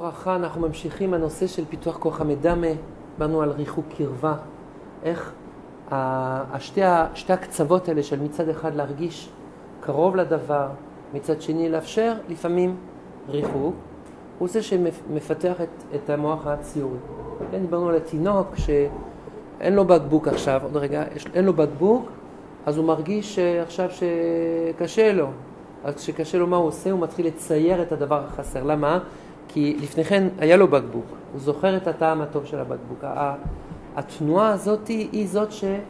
וברכה, אנחנו ממשיכים הנושא של פיתוח כוח המדמה, באנו על ריחוק קרבה, איך שתי הקצוות האלה של מצד אחד להרגיש קרוב לדבר, מצד שני לאפשר לפעמים ריחוק, הוא זה שמפתח את המוח הציורי. כן, דיברנו על התינוק שאין לו בקבוק עכשיו, עוד רגע, אין לו בקבוק, אז הוא מרגיש עכשיו שקשה לו. אז כשקשה לו מה הוא עושה, הוא מתחיל לצייר את הדבר החסר. למה? כי לפני כן היה לו בקבוק, הוא זוכר את הטעם הטוב של הבקבוק. התנועה הזאת היא זאת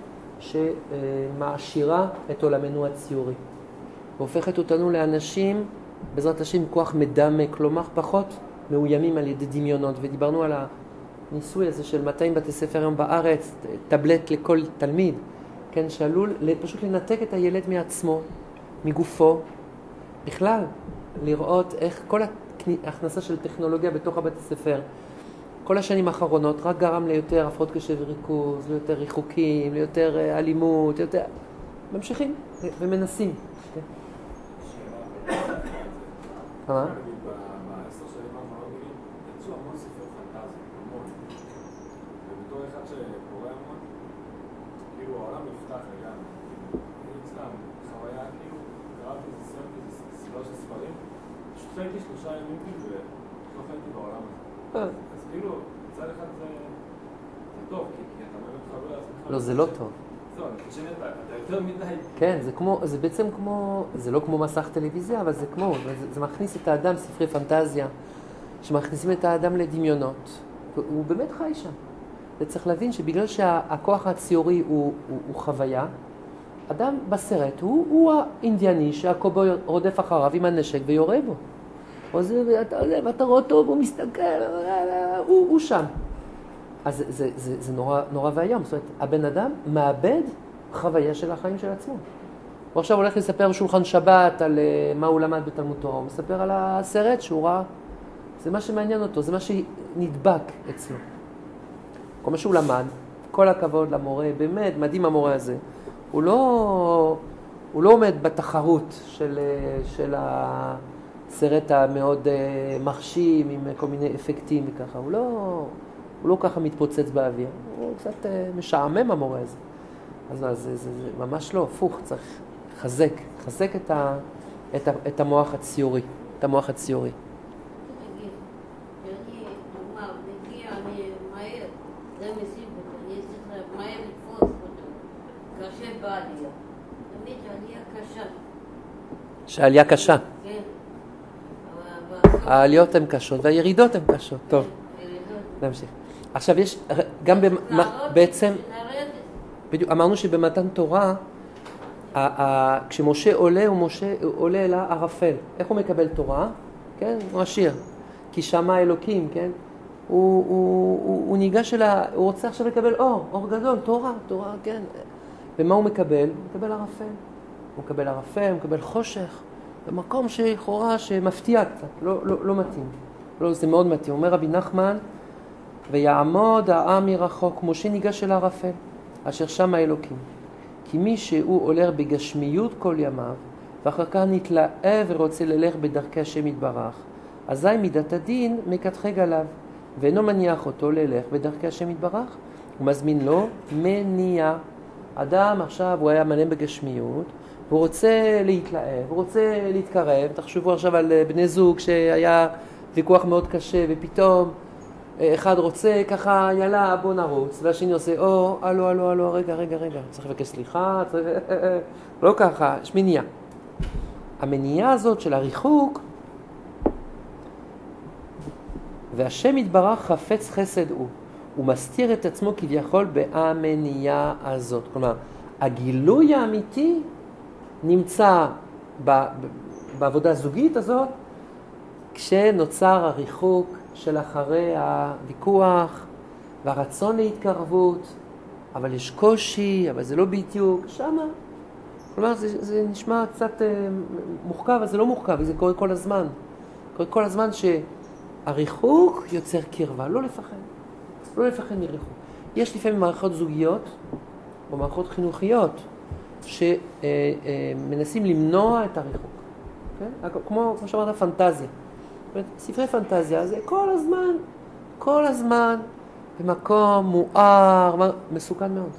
שמעשירה את עולמנו הציורי. והופכת אותנו לאנשים, בעזרת השם, כוח מדמה, כלומר פחות מאוימים על ידי דמיונות. ודיברנו על הניסוי הזה של 200 בתי ספר היום בארץ, טבלט לכל תלמיד, כן, שעלול פשוט לנתק את הילד מעצמו, מגופו, בכלל, לראות איך כל ההכנסה של טכנולוגיה בתוך הבתי ספר, כל השנים האחרונות רק גרם ליותר הפרעות קשב וריכוז, ליותר ריחוקים, ליותר אלימות, יותר... ממשיכים ומנסים. מה? ב10 שנים האחרונות יצאו המון ספרי פנטזיה, המון. ובתור אחד שקורא המון, כאילו העולם נפתח לגמרי. אני סתם, חוויה, כאילו, קראתי איזה סרט, איזה סדרה של ספרים, פשוט חייתי 3 ימים ולא חייתי בעולם הזה. אז כאילו, מצד אחד זה טוב, כי אתה באמת חבר לעצמך. לא, זה לא טוב. זהו, אני חושב שאתה יותר מדי. כן, זה בעצם כמו, זה לא כמו מסך טלוויזיה, אבל זה כמו, זה מכניס את האדם, ספרי פנטזיה, שמכניסים את האדם לדמיונות. הוא באמת חי שם. וצריך להבין שבגלל שהכוח הציורי הוא חוויה, אדם בסרט הוא האינדיאני שהקובוי רודף אחריו עם הנשק ויורה בו. ואתה רואה אותו והוא מסתכל, הוא שם. אז זה נורא והיום. זאת אומרת, הבן אדם מאבד חוויה של החיים של עצמו. הוא עכשיו הולך לספר בשולחן שבת על מה הוא למד בתלמוד תורה, הוא מספר על הסרט שהוא ראה. זה מה שמעניין אותו, זה מה שנדבק אצלו. כל מה שהוא למד, כל הכבוד למורה, באמת מדהים המורה הזה. הוא לא עומד בתחרות של הסרט המאוד מרשים עם כל מיני אפקטים וככה. הוא לא ככה מתפוצץ באוויר, הוא קצת משעמם המורה הזה. אז זה ממש לא, הפוך, צריך לחזק את המוח הציורי, את המוח הציורי. שהעלייה קשה. כן. העליות הן קשות והירידות הן קשות. טוב. נמשיך. עכשיו יש, גם בעצם, בדיוק, אמרנו שבמתן תורה, כשמשה עולה, הוא עולה אל הערפל. איך הוא מקבל תורה? כן? הוא עשיר. כי שמע אלוקים, כן? הוא ניגש הוא רוצה עכשיו לקבל אור גדול, תורה, כן. ומה הוא מקבל? הוא מקבל ערפל. הוא מקבל ערפל, הוא מקבל חושך. במקום שחורה שמפתיע קצת, לא מתאים. לא, זה מאוד מתאים. אומר רבי נחמן, ויעמוד העם מרחוק, משה ניגש אל הערפל, אשר שם האלוקים. כי מי שהוא עולה בגשמיות כל ימיו, ואחר כך נתלהב ורוצה ללך בדרכי השם יתברך, אזי מידת הדין מקטחג עליו, ואינו מניח אותו ללך בדרכי השם יתברך, הוא מזמין לו מניע. אדם עכשיו הוא היה מלא בגשמיות, הוא רוצה להתלהב, הוא רוצה להתקרב. תחשבו עכשיו על בני זוג שהיה ויכוח מאוד קשה, ופתאום אחד רוצה ככה, יאללה, בוא נרוץ, והשני עושה, הלו, רגע, צריך לבקש סליחה, לא ככה, יש מניעה. המניעה הזאת של הריחוק, והשם יתברך חפץ חסד הוא מסתיר את עצמו כביכול במניעה הזאת. כלומר, הגילוי האמיתי נמצא בעבודה הזוגית הזאת, כשנוצר הריחוק של אחרי הוויכוח והרצון להתקרבות, אבל יש קושי, אבל זה לא בדיוק, שמה. כלומר, זה נשמע קצת מוחכב, אבל זה לא מוחכב, זה קורה כל הזמן. קורה כל הזמן שהריחוק יוצר קרבה, לא לפחד מריחוק. יש לפעמים מערכות זוגיות או מערכות חינוכיות שמנסים למנוע את הריחוק. כן? כמו שאמרת, פנטזיה. ספרי פנטזיה זה כל הזמן, במקום מואר, מסוכן מאוד.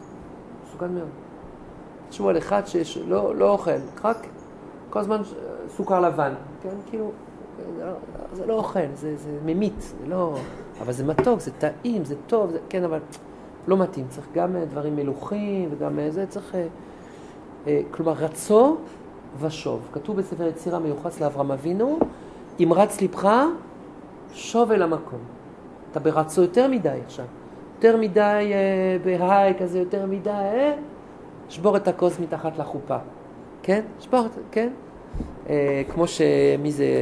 תשמעו על אחד שלא אוכל, רק כל הזמן סוכר לבן, כן? כאילו, זה לא אוכל, זה ממית, זה לא... אבל זה מתוק, זה טעים, זה טוב, כן, אבל לא מתאים. צריך גם דברים מלוכים וגם זה, צריך... כלומר, רצו ושוב. כתוב בספר יצירה מיוחס לאברהם אבינו, אם רץ לבך, שוב אל המקום. אתה ברצו יותר מדי עכשיו. יותר מדי בהיי כזה, יותר מדי, שבור את הכוס מתחת לחופה. כן? שבור, כן? כמו שמי זה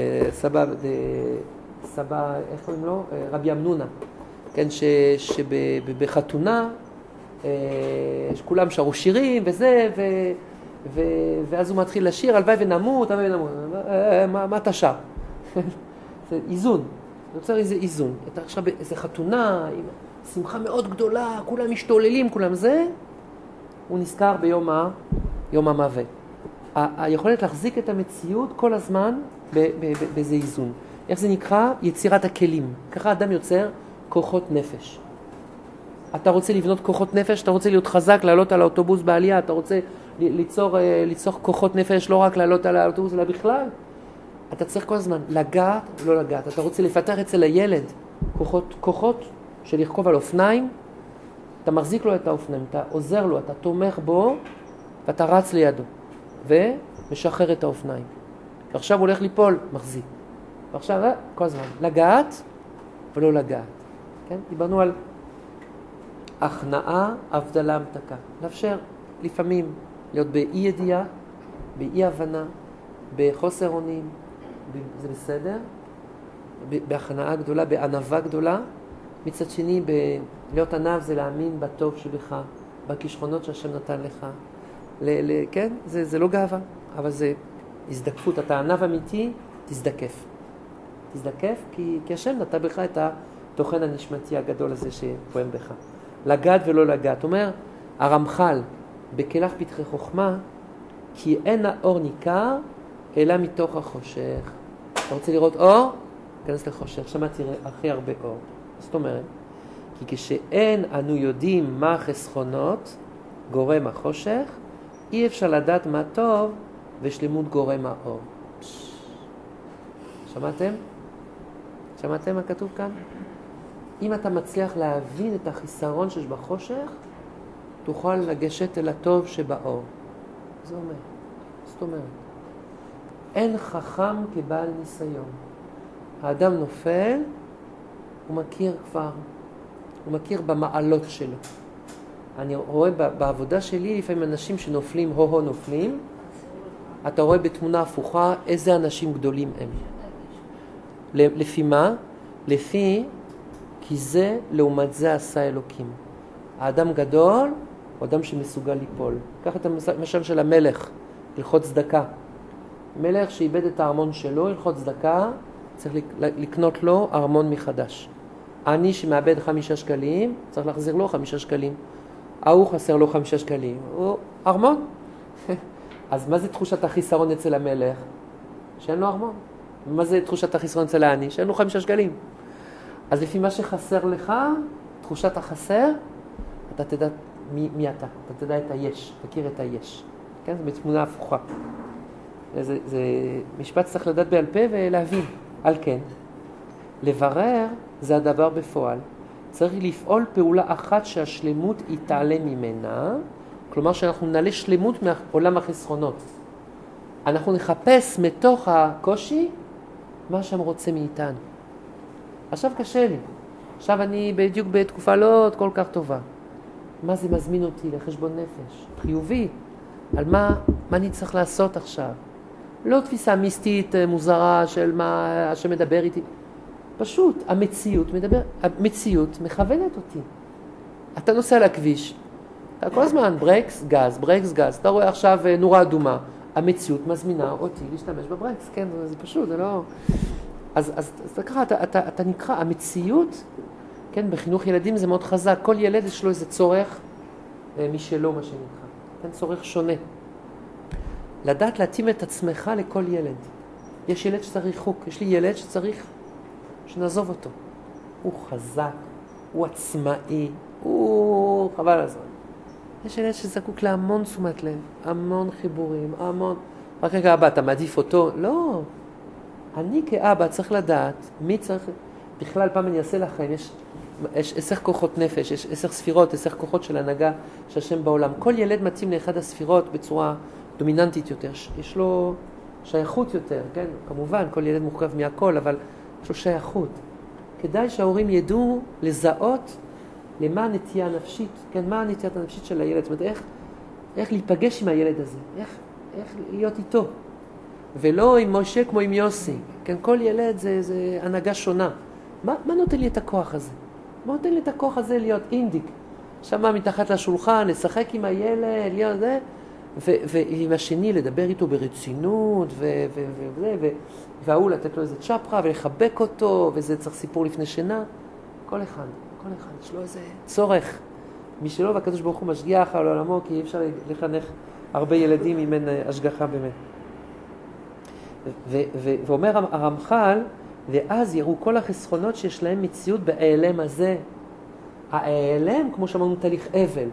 סבא, איך קוראים לו? רבי אמנונה. כן? שבחתונה, שכולם שרו שירים וזה, ואז הוא מתחיל לשיר, הלוואי ונמות, מה אתה שר? זה איזון. אני רוצה איזה איזון. אתה עכשיו באיזה חתונה, עם שמחה מאוד גדולה, כולם משתוללים, כולם זה, הוא נזכר ביום המוות. היכולת להחזיק את המציאות כל הזמן באיזה איזון. איך זה נקרא? יצירת הכלים. ככה אדם יוצר כוחות נפש. אתה רוצה לבנות כוחות נפש, אתה רוצה להיות חזק, לעלות על האוטובוס בעלייה, אתה רוצה ליצור כוחות נפש, לא רק לעלות על האוטובוס, אלא בכלל. אתה צריך כל הזמן לגעת ולא לגעת. אתה רוצה לפתח אצל הילד כוחות של לרכוב על אופניים, אתה מחזיק לו את האופניים, אתה עוזר לו, אתה תומך בו, ואתה רץ לידו, ומשחרר את האופניים. ועכשיו הוא הולך ליפול, מחזיק. ועכשיו, כל הזמן, לגעת ולא לגעת. כן? דיברנו על הכנעה, הבדלה, המתקה. לאפשר לפעמים להיות באי ידיעה, באי הבנה, בחוסר אונים, זה בסדר, בהכנעה גדולה, בענווה גדולה. מצד שני, להיות ענב זה להאמין בטוב שבך, בכישרונות שהשם נתן לך. כן? זה לא גאווה, אבל זה הזדקפות. אתה ענב אמיתי, תזדקף. כי השם נתן בך את התוכן הנשמתי הגדול הזה שפועם בך. לגעת ולא לגעת. אומר הרמח"ל, בכלך פתחי חוכמה, כי אין האור ניכר, אלא מתוך החושך. אתה רוצה לראות אור? כנס לחושך. שמה תראה הכי הרבה אור. זאת אומרת, כי כשאין אנו יודעים מה החסכונות גורם החושך, אי אפשר לדעת מה טוב ושלמות גורם האור. שמעתם? שמעתם מה כתוב כאן? אם אתה מצליח להבין את החיסרון שיש בחושך, תוכל לגשת אל הטוב שבאור. זה אומר. זאת אומרת, אין חכם כבעל ניסיון. האדם נופל, הוא מכיר במעלות שלו. אני רואה בעבודה שלי, לפעמים אנשים שנופלים, נופלים, אתה רואה בתמונה הפוכה איזה אנשים גדולים הם. לפי מה? כי זה לעומת זה עשה אלוקים. האדם גדול הוא אדם שמסוגל ליפול. קח את המשל של המלך, הלכות צדקה. מלך שאיבד את הארמון שלו, הלכות צדקה, צריך לקנות לו ארמון מחדש. אני שמאבד 5 שקלים, צריך להחזיר לו 5 שקלים. ההוא חסר לו 5 שקלים. הוא ארמון. אז מה זה תחושת החיסרון אצל המלך? שאין לו ארמון. מה זה תחושת החיסרון אצל העני? שאין לו 5 שקלים. אז לפי מה שחסר לך, תחושת החסר, אתה תדע מי אתה. אתה תדע את היש, תכיר את היש. כן? זה בתמונה הפוכה. זה משפט שצריך לדעת בעל פה ולהבין. על כן, לברר זה הדבר בפועל. צריך לפעול פעולה אחת שהשלמות יתעלה ממנה, כלומר שאנחנו נעלה שלמות מעולם החסרונות. אנחנו נחפש מתוך הקושי מה שהם רוצה מאיתנו. עכשיו קשה לי. עכשיו אני בדיוק בתקופה לא כל כך טובה. מה זה מזמין אותי לחשבון נפש? חיובי. על מה אני צריך לעשות עכשיו? לא תפיסה מיסטית מוזרה של מה שמדבר איתי. פשוט, המציאות מכוונת אותי. אתה נוסע לכביש, אתה כל הזמן ברקס, גז. אתה רואה עכשיו נורה אדומה. המציאות מזמינה אותי להשתמש בברקס. כן, זה פשוט, זה לא... אז ככה, אתה נקרא, המציאות, כן, בחינוך ילדים זה מאוד חזק. כל ילד יש לו איזה צורך משלו, מה שנקרא. כן, צורך שונה. לדעת להתאים את עצמך לכל ילד. יש ילד שצריך חוק, יש לי ילד שצריך שנעזוב אותו. הוא חזק, הוא עצמאי, הוא חבל על הזמן. יש ילד שזקוק להמון תשומת לב, המון חיבורים, המון... רק רגע, אבא, אתה מעדיף אותו? לא. אני כאבא צריך לדעת מי צריך... בכלל, פעם אני אעשה לכם, יש 10 כוחות נפש, יש 10 ספירות, 10 כוחות של הנהגה של השם בעולם. כל ילד מתאים לאחד הספירות בצורה דומיננטית יותר. יש לו שייכות יותר, כן? כמובן, כל ילד מורכב מהכל, אבל יש לו שייכות. כדאי שההורים ידעו לזהות למה הנטייה הנפשית, כן? מה הנטייה הנפשית של הילד? זאת אומרת, איך להיפגש עם הילד הזה, איך להיות איתו. ולא עם משה כמו עם יוסי. כן? כל ילד זה הנהגה שונה. מה נותן לי את הכוח הזה? מה נותן לי את הכוח הזה להיות אינדיק? שמה מתחת לשולחן, לשחק עם הילד, להיות זה, ועם השני לדבר איתו ברצינות, והוא לתת לו איזה צ'פרה ולחבק אותו, וזה צריך סיפור לפני שינה. כל אחד, יש לו איזה צורך. מי שלא, והקדוש ברוך הוא משגיח על עולמו, כי אי אפשר לחנך הרבה ילדים אם אין השגחה באמת. ואומר הרמח"ל, ואז יראו כל החסכונות שיש להם מציאות בהיעלם הזה. ההיעלם, כמו שאמרנו, תהליך אבל.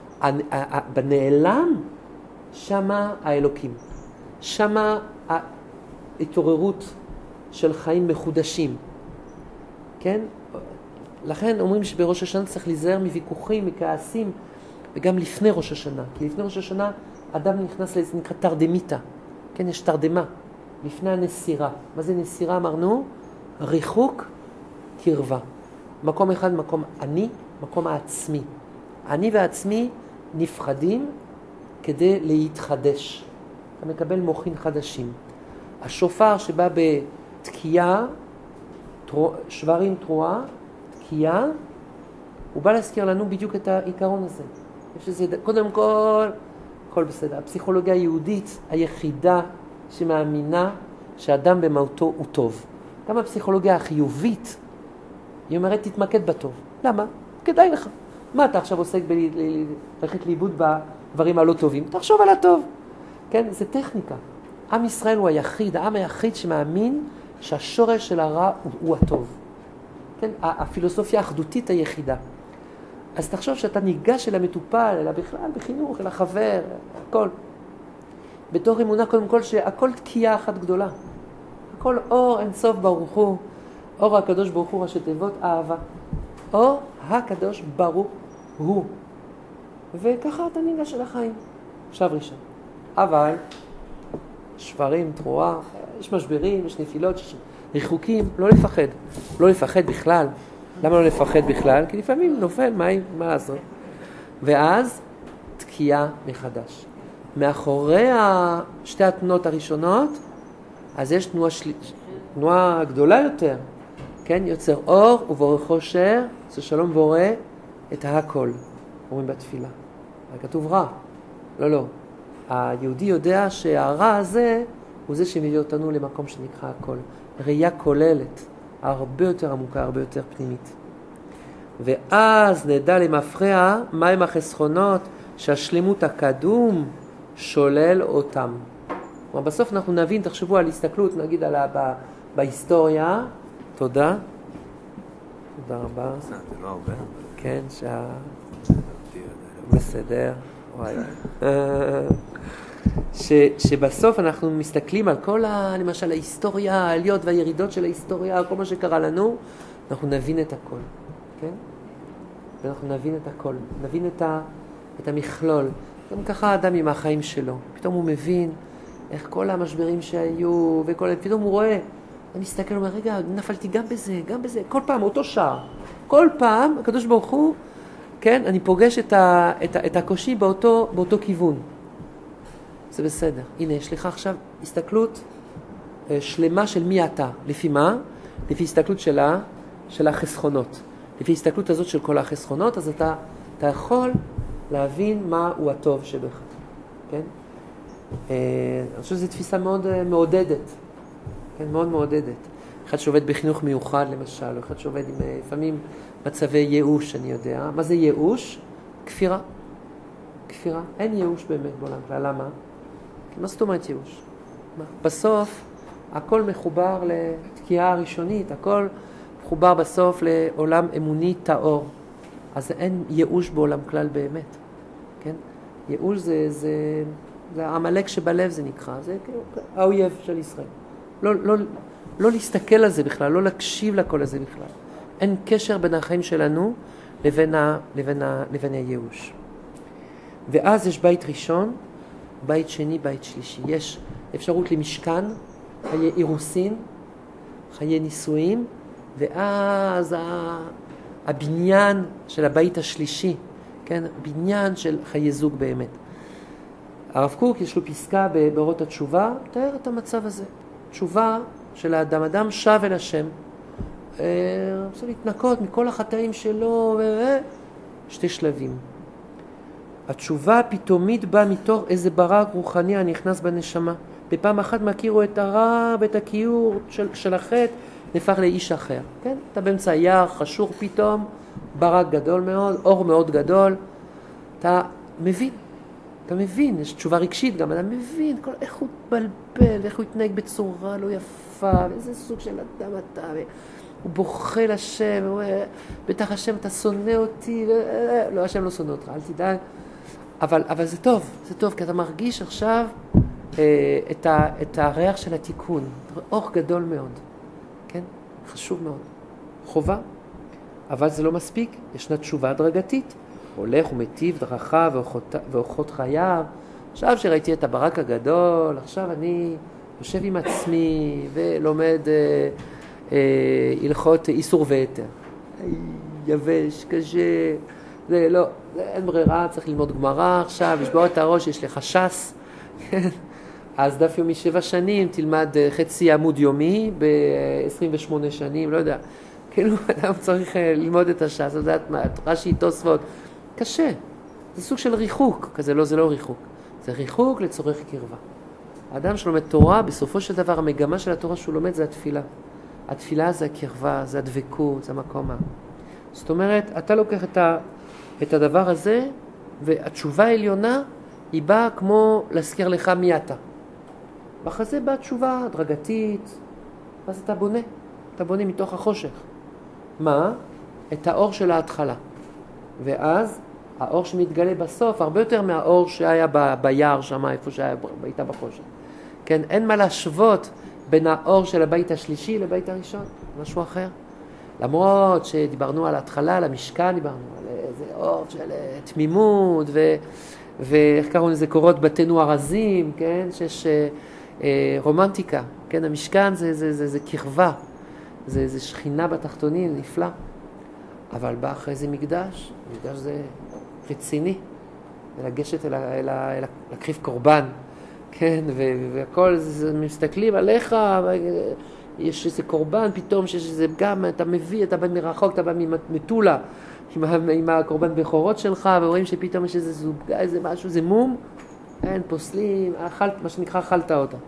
בנעלם, שמה האלוקים. שמה ההתעוררות של חיים מחודשים. כן? לכן אומרים שבראש השנה צריך להיזהר מוויכוחים, מכעסים, וגם לפני ראש השנה. כי לפני ראש השנה אדם נכנס לזה נקרא תרדמיתה. כן, יש תרדמה. לפני הנסירה. מה זה נסירה? אמרנו? ריחוק, קרבה. מקום אחד, מקום אני, מקום העצמי. אני והעצמי נפחדים כדי להתחדש. אתה מקבל מוחין חדשים. השופר שבא בתקיעה, שברים תרועה, תקיעה, הוא בא להזכיר לנו בדיוק את העיקרון הזה. יש לזה, קודם כל, הכל בסדר. הפסיכולוגיה היהודית היחידה שמאמינה שאדם במהותו הוא טוב. גם הפסיכולוגיה החיובית, היא אומרת, תתמקד בטוב. למה? כדאי לך. מה אתה עכשיו עוסק ללכת לאיבוד בדברים הלא טובים? תחשוב על הטוב. כן? זה טכניקה. עם ישראל הוא היחיד, העם היחיד שמאמין שהשורש של הרע הוא הטוב. כן? הפילוסופיה האחדותית היחידה. אז תחשוב שאתה ניגש אל המטופל, אלא בכלל בחינוך, אל החבר, הכל. בתור אמונה קודם כל שהכל תקיעה אחת גדולה. הכל אור אין סוף ברוך הוא, אור הקדוש ברוך הוא ראשי תיבות אהבה. אור הקדוש ברוך הוא. וככה אתה ניגש אל החיים. עכשיו ראשון. אבל שברים, תרועה, יש משברים, יש נפילות, יש ריחוקים, לא לפחד. לא לפחד בכלל. למה לא לפחד בכלל? כי לפעמים נופל, מה לעשות? ואז תקיעה מחדש. מאחורי שתי התנועות הראשונות, אז יש תנועה גדולה יותר, כן? יוצר אור ובורא חושר, זה שלום בורא את הכל, אומרים בתפילה. כתוב רע. לא. היהודי יודע שהרע הזה הוא זה שמביא אותנו למקום שנקרא הכל. ראייה כוללת, הרבה יותר עמוקה, הרבה יותר פנימית. ואז נדע למפרע מהם החסכונות שהשלמות הקדום שולל אותם. כלומר, בסוף אנחנו נבין, תחשבו על הסתכלות, נגיד בהיסטוריה. תודה. תודה רבה. זה לא הרבה. כן, בסדר. וואי. שבסוף אנחנו מסתכלים על כל למשל ההיסטוריה, העליות והירידות של ההיסטוריה, כל מה שקרה לנו, אנחנו נבין את הכל. כן? ואנחנו נבין את הכל. נבין את המכלול. גם ככה האדם עם החיים שלו. פתאום הוא מבין איך כל המשברים שהיו, פתאום הוא רואה, אני מסתכל ואומר, רגע, נפלתי גם בזה, כל פעם, אותו שער. כל פעם, הקדוש ברוך הוא, כן, אני פוגש את הקושי באותו כיוון. זה בסדר. הנה, יש לך עכשיו הסתכלות שלמה של מי אתה. לפי מה? לפי הסתכלות של החסכונות. לפי הסתכלות הזאת של כל החסכונות, אז אתה יכול להבין מה הוא הטוב שבך. כן? אני חושב שזו תפיסה מאוד מעודדת. כן, מאוד מעודדת. אחד שעובד בחינוך מיוחד למשל, או אחד שעובד עם לפעמים מצבי ייאוש, אני יודע. מה זה ייאוש? כפירה. כפירה. אין ייאוש באמת בעולם. ולמה? מה זאת אומרת ייאוש? בסוף, הכל מחובר לתקיעה הראשונית, הכל חובר בסוף לעולם אמוני טהור. אז אין ייאוש בעולם כלל באמת. כן? ייאוש זה העמלק שבלב זה נקרא, זה כאילו האויב של ישראל. לא להסתכל על זה בכלל, לא להקשיב לכל הזה בכלל. אין קשר בין החיים שלנו לבין הייאוש. ואז יש בית ראשון, בית שני, בית שלישי. יש אפשרות למשכן, חיי אירוסין, חיי נישואים, ואז הבניין של הבית השלישי, כן? בניין של חיי זוג באמת. הרב קוק יש לו פסקה באורות התשובה, תאר את המצב הזה. תשובה של האדם, אדם שב אל השם, רוצה להתנקות מכל החטאים שלו, שתי שלבים. התשובה פתאומית באה מתוך איזה ברק רוחני הנכנס בנשמה. בפעם אחת מכירו את הרע ואת הכיעור של החטא, נפח לאיש אחר. כן? אתה באמצע יער, חשוך פתאום, ברק גדול מאוד, אור מאוד גדול. אתה מבין, יש תשובה רגשית גם, אתה מבין איך הוא התבלבל, איך הוא התנהג בצורה לא יפה, ואיזה סוג של אדם אתה, הוא בוכה לשם, בטח השם אתה שונא אותי, לא, השם לא שונא אותך, אל תדאג. אבל זה טוב, כי אתה מרגיש עכשיו את הריח של התיקון, אור גדול מאוד, כן? חשוב מאוד. חובה, אבל זה לא מספיק, ישנה תשובה הדרגתית. הולך ומטיב דרכיו ואורחות חייו. עכשיו שראיתי את הברק הגדול, עכשיו אני יושב עם עצמי ולומד הלכות איסור והיתר. יבש, קשה, זה לא, אין ברירה, צריך ללמוד גמרא עכשיו, לשבור את הראש, יש לך ש"ס. אז דף יומי 7 שנים, תלמד חצי עמוד יומי ב-28 שנים, לא יודע. כאילו אדם צריך ללמוד את הש"ס, לדעת מה, רש"י, תוספות. קשה, זה סוג של ריחוק, כזה לא, זה לא ריחוק, זה ריחוק לצורך קרבה. האדם שלומד תורה, בסופו של דבר המגמה של התורה שהוא לומד זה התפילה. התפילה זה הקרבה, זה הדבקות, זה המקום. זאת אומרת, אתה לוקח את הדבר הזה, והתשובה העליונה היא באה כמו להזכיר לך מי אתה. ואחרי זה באה תשובה הדרגתית, אז אתה בונה מתוך החושך. מה? את האור של ההתחלה. ואז האור שמתגלה בסוף, הרבה יותר מהאור שהיה ביער שם, איפה שהייתה בחושך. כן, אין מה להשוות בין האור של הבית השלישי לבית הראשון, משהו אחר. למרות שדיברנו על ההתחלה, על המשכן, דיברנו על איזה אור של תמימות, ואיך קראו לזה, קורות בתינו הרזים, כן, שיש רומנטיקה, כן, המשכן זה קרבה, זה שכינה בתחתונים, נפלא. אבל בא אחרי זה מקדש זה רציני, ולגשת אל להקריב קורבן, כן, והכל, מסתכלים עליך, יש איזה קורבן, פתאום שיש איזה גם, אתה מביא, אתה בא מרחוק, אתה בא ממטולה, עם הקורבן בכורות שלך, ורואים שפתאום יש איזה זוגה, איזה משהו, זה מום, אין, פוסלים, מה שנקרא, אכלת אותה.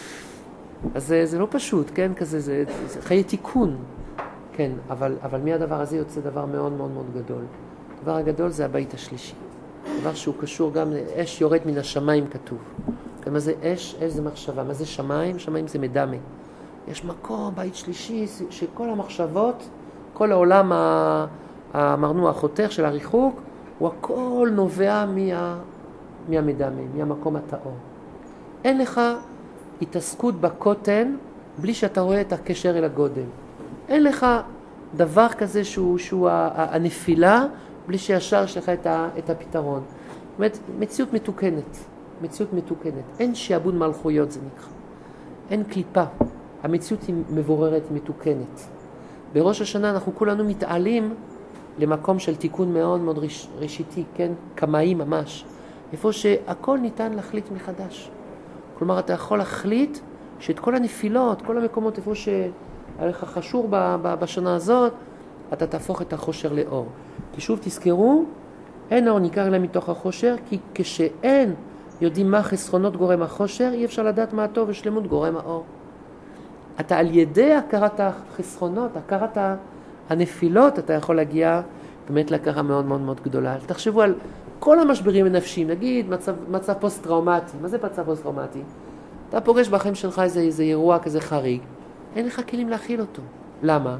אז זה לא פשוט, כן, כזה, זה חיי תיקון. כן, אבל מהדבר הזה יוצא דבר מאוד מאוד מאוד גדול. הדבר הגדול זה הבית השלישי. דבר שהוא קשור גם לאש יורד מן השמיים כתוב. מה זה אש? אש זה מחשבה. מה זה שמיים? שמיים זה מדמה. יש מקום, בית שלישי, שכל המחשבות, כל העולם, אמרנו, החותך של הריחוק, הוא הכל נובע מהמדמה, מהמקום הטהור. אין לך התעסקות בקוטן בלי שאתה רואה את הקשר אל הגודל. אין לך דבר כזה שהוא הנפילה, בלי שישר יש לך את הפתרון. זאת אומרת, מציאות מתוקנת. אין שיעבוד מלכויות, זה נקרא. אין קליפה. המציאות היא מבוררת, מתוקנת. בראש השנה אנחנו כולנו מתעלים למקום של תיקון מאוד מאוד ראשיתי, כן? קמאי ממש. איפה שהכל ניתן להחליט מחדש. כלומר, אתה יכול להחליט שאת כל הנפילות, כל המקומות איפה היה לך חשור בשנה הזאת, אתה תהפוך את החושר לאור. ושוב תזכרו, אין אור ניכר אלא מתוך החושר, כי כשאין יודעים מה חסרונות גורם החושר, אי אפשר לדעת מה הטוב ושלמות גורם האור. אתה על ידי הכרת החסרונות, הכרת הנפילות, אתה יכול להגיע באמת להכרה מאוד מאוד מאוד גדולה. תחשבו על כל המשברים הנפשיים, נגיד מצב פוסט-טראומטי. מה זה מצב פוסט-טראומטי? אתה פוגש בחיים שלך איזה אירוע כזה חריג, אין לך כלים להכיל אותו. למה?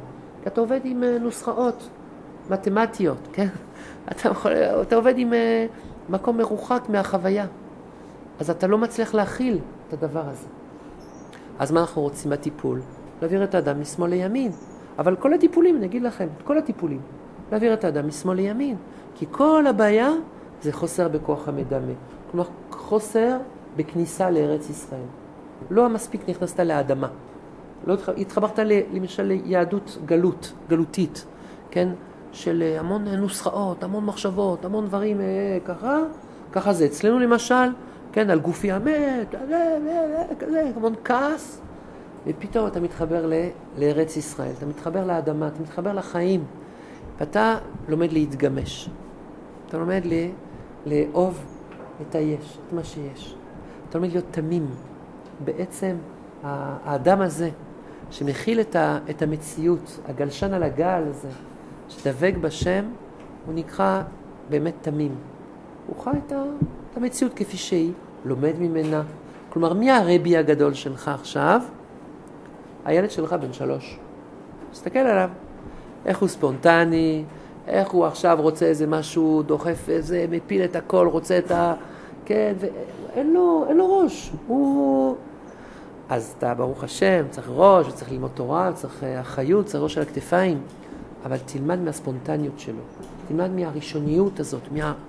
כי אתה עובד עם נוסחאות מתמטיות, כן? אתה עובד עם מקום מרוחק מהחוויה. אז אתה לא מצליח להכיל את הדבר הזה. אז מה אנחנו רוצים בטיפול? להעביר את האדם משמאל לימין. אבל כל הטיפולים, אני אגיד לכם, כל הטיפולים, להעביר את האדם משמאל לימין. כי כל הבעיה זה חוסר בכוח המדמה. כלומר, חוסר בכניסה לארץ ישראל. לא מספיק נכנסת לאדמה. לא התחברת למשל ליהדות גלותית, כן? של המון נוסחאות, המון מחשבות, המון דברים ככה זה. אצלנו למשל, כן, על גופי המת, כזה, המון כעס, ופתאום אתה מתחבר לארץ ישראל, אתה מתחבר לאדמה, אתה מתחבר לחיים, ואתה לומד להתגמש. אתה לומד לאהוב את היש, את מה שיש. אתה לומד להיות תמים. בעצם האדם הזה, שמכיל את המציאות, הגלשן על הגל הזה, שדבק בשם, הוא נקרא באמת תמים. הוא חי את המציאות כפי שהיא, לומד ממנה. כלומר, מי הרבי הגדול שלך עכשיו? הילד שלך בן 3. תסתכל עליו. איך הוא ספונטני, איך הוא עכשיו רוצה איזה משהו, דוחף איזה, מפיל את הכל, רוצה את כן, ואין לו ראש. אז אתה, ברוך השם, צריך ראש, צריך ללמוד תורה, צריך אחריות, צריך ראש על הכתפיים. אבל תלמד מהספונטניות שלו. תלמד מהראשוניות הזאת,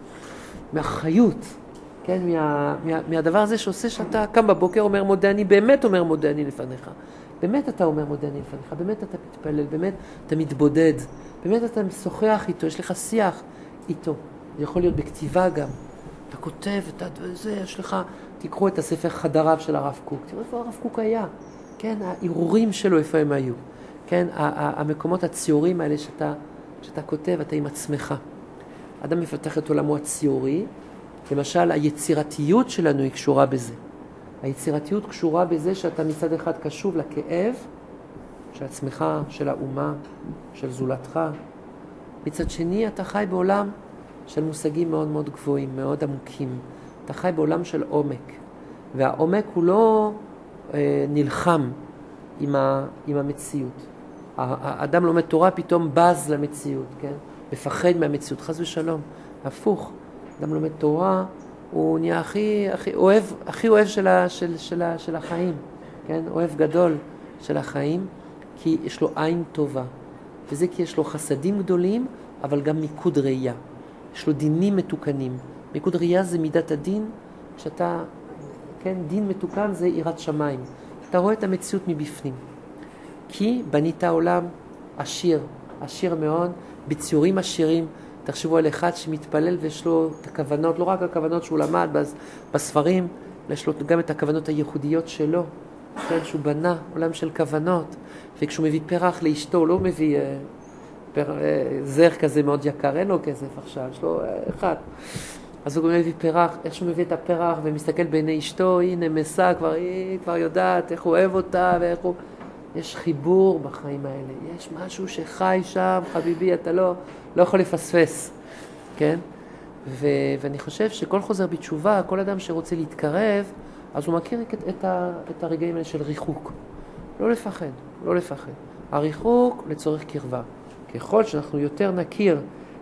מהחיות, כן? מהדבר הזה שעושה שאתה קם בבוקר אומר מודה אני, באמת אומר מודה אני לפניך. באמת אתה אומר מודה אני לפניך, באמת אתה מתפלל, באמת אתה מתבודד, באמת אתה משוחח איתו, יש לך שיח איתו. זה יכול להיות בכתיבה גם. אתה כותב, יש לך, תקראו את הספר חדריו של הרב קוק. תראו איפה הרב קוק היה. כן? הערעורים שלו איפה הם היו. כן? המקומות הציורים האלה שאתה כותב, אתה עם עצמך. אדם מפתח את עולמו הציורי. למשל, היצירתיות שלנו היא קשורה בזה. היצירתיות קשורה בזה שאתה מצד אחד קשוב לכאב של עצמך, של האומה, של זולתך. מצד שני, אתה חי בעולם של מושגים מאוד מאוד גבוהים, מאוד עמוקים. אתה חי בעולם של עומק. והעומק הוא לא נלחם עם המציאות. האדם לומד תורה פתאום בז למציאות, כן? מפחד מהמציאות, חס ושלום. הפוך, אדם לומד תורה, הוא נהיה הכי אוהב של החיים, כן? אוהב גדול של החיים, כי יש לו עין טובה. וזה כי יש לו חסדים גדולים, אבל גם מיקוד ראייה. יש לו דינים מתוקנים. מיקוד ראייה זה מידת הדין, שאתה, כן, דין מתוקן זה יראת שמיים. אתה רואה את המציאות מבפנים. כי בנית העולם עשיר מאוד, בציורים עשירים. תחשבו על אחד שמתפלל ויש לו את הכוונות, לא רק הכוונות שהוא למד בספרים, יש לו גם את הכוונות הייחודיות שלו, כן, שהוא בנה עולם של כוונות. וכשהוא מביא פרח לאשתו, הוא לא מביא זר כזה מאוד יקר, אין לו כסף עכשיו, יש לו אחד. אז הוא מביא פרח, איך שהוא מביא את הפרח ומסתכל בעיני אשתו, היא נמסה, היא כבר יודעת איך הוא אוהב אותה ואיך הוא... יש חיבור בחיים האלה, יש משהו שחי שם, חביבי, אתה לא יכול לפספס, כן? ואני חושב שכל חוזר בתשובה, כל אדם שרוצה להתקרב, אז הוא מכיר את הרגעים האלה של ריחוק. לא לפחד. הריחוק לצורך קרבה. ככל שאנחנו יותר נכיר,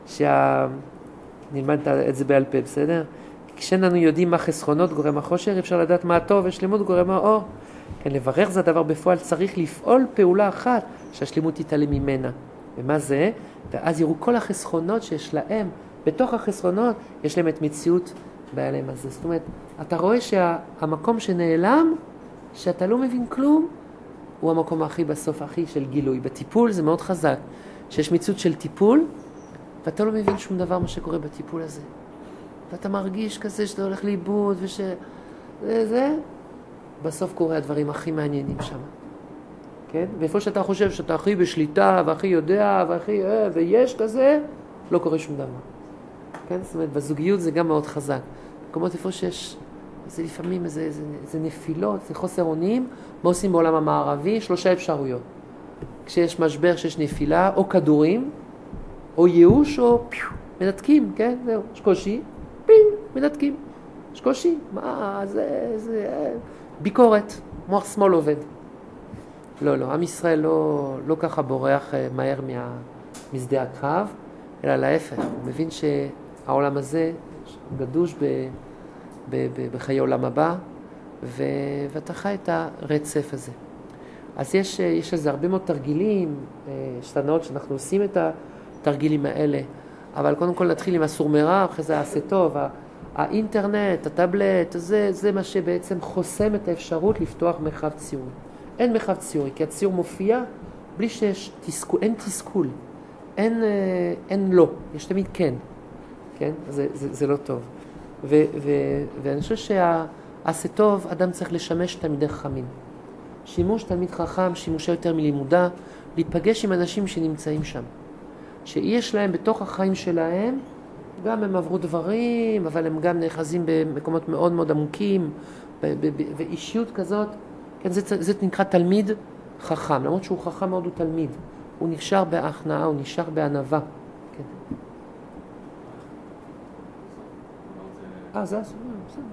נלמד את זה בעל פה, בסדר? כשאנחנו יודעים מה חסכונות גורם החושר, אפשר לדעת מה הטוב ושלימות גורם האור. כן, לברך זה הדבר בפועל, צריך לפעול פעולה אחת שהשלימות תתעלם ממנה. ומה זה? ואז יראו כל החסכונות שיש להם, בתוך החסכונות יש להם את מציאות בעלם הזה. זאת אומרת, אתה רואה שהמקום שנעלם, שאתה לא מבין כלום, הוא המקום הכי בסוף, הכי של גילוי. בטיפול זה מאוד חזק, שיש מציאות של טיפול, ואתה לא מבין שום דבר מה שקורה בטיפול הזה. ואתה מרגיש כזה שאתה הולך לאיבוד זה, בסוף קורה הדברים הכי מעניינים שם. כן? ואיפה שאתה חושב שאתה הכי בשליטה, והכי יודע, ויש כזה, לא קורה שום דבר. כן? זאת אומרת, בזוגיות זה גם מאוד חזק. במקומות איפה שיש, זה לפעמים איזה נפילות, זה חוסר אונים, מה עושים בעולם המערבי? 3 אפשרויות. כשיש משבר, כשיש נפילה, או כדורים, או ייאוש, או מנתקים, כן? זהו, יש קושי, מנתקים. יש קושי, מה, זה, ביקורת, מוח שמאל עובד. לא, עם ישראל לא ככה בורח מהר משדה הקרב, אלא להפך, הוא מבין שהעולם הזה גדוש בחיי עולם הבא, ואתה חי את הרצף הזה. אז יש לזה הרבה מאוד תרגילים, שתנאות שאנחנו עושים את התרגילים האלה, אבל קודם כל נתחיל עם הסור מרע, אחרי זה עשה טוב, האינטרנט, הטאבלט, זה מה שבעצם חוסם את האפשרות לפתוח מרחב ציורי. אין מרחב ציורי, כי הציור מופיע בלי שיש תסכול, אין תסכול, אין לא, יש תמיד כן, כן? זה לא טוב. ואני חושב שעשה טוב, אדם צריך לשמש תלמידי חכמים. שימוש תלמיד חכם, שימושה יותר מלימודה, להיפגש עם אנשים שנמצאים שם. שיש להם בתוך החיים שלהם, גם הם עברו דברים, אבל הם גם נאחזים במקומות מאוד מאוד עמוקים, ואישיות כזאת, כן, זה נקרא תלמיד חכם, למרות שהוא חכם מאוד הוא תלמיד. הוא נשאר בהכנעה, הוא נשאר בענווה. כן. זה הסוף, בסדר.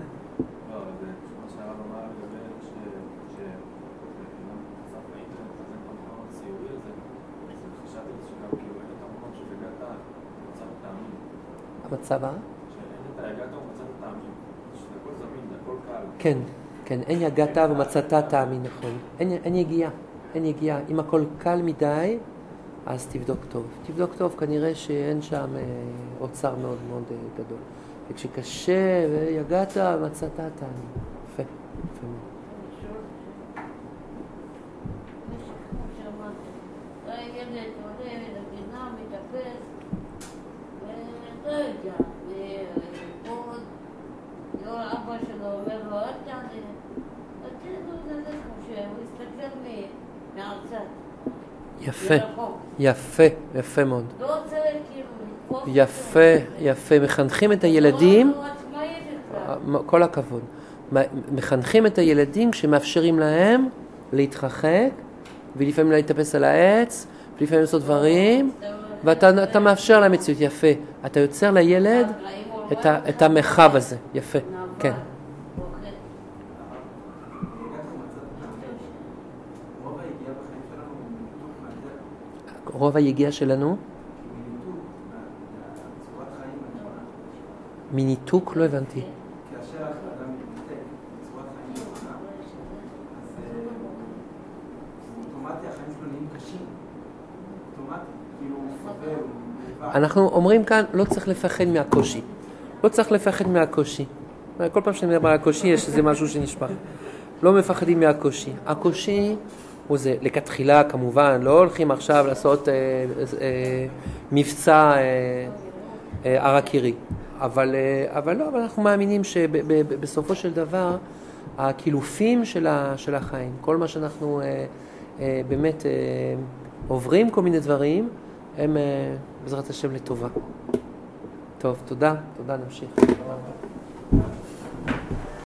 המצב שאין את היגעת ומצאת טעמים, שהכל זמין, הכל קל. כן, כן, אין יגעת ומצאת טעמים, נכון. אין יגיעה. אם הכל קל מדי, אז תבדוק טוב. תבדוק טוב, כנראה שאין שם אוצר מאוד מאוד גדול. וכשקשה ויגעת ומצאת טעמים. יפה, יפה מאוד. אבא שלו אומר לו, אל תענה, הוא הסתכל מהצד. יפה מאוד. לא צריך כאילו... יפה. מחנכים את הילדים, כל הכבוד. מחנכים את הילדים כשמאפשרים להם להתרחק, ולפעמים להתאפס על העץ, ולפעמים לעשות דברים, ואתה מאפשר להם מציאות. יפה. אתה יוצר לילד את המרחב הזה. יפה. כן. רוב היגיעה שלנו? מניתוק? לא הבנתי. כאשר האדם מתנתק בצורת חיים נכונה, אז אוטומטי החיים שלו נהיים קשים. אוטומטי, כאילו הוא סובל, אנחנו אומרים כאן, לא צריך לפחד מהקושי. לא צריך לפחד מהקושי. כל פעם שאני מדבר על הקושי, יש איזה משהו שנשפך. לא מפחדים מהקושי. הקושי הוא זה, לכתחילה כמובן, לא הולכים עכשיו לעשות מבצע ערקירי. אבל אנחנו מאמינים שבסופו של דבר, הקילופים של החיים, כל מה שאנחנו באמת עוברים כל מיני דברים, הם בעזרת השם לטובה. טוב, תודה, נמשיך.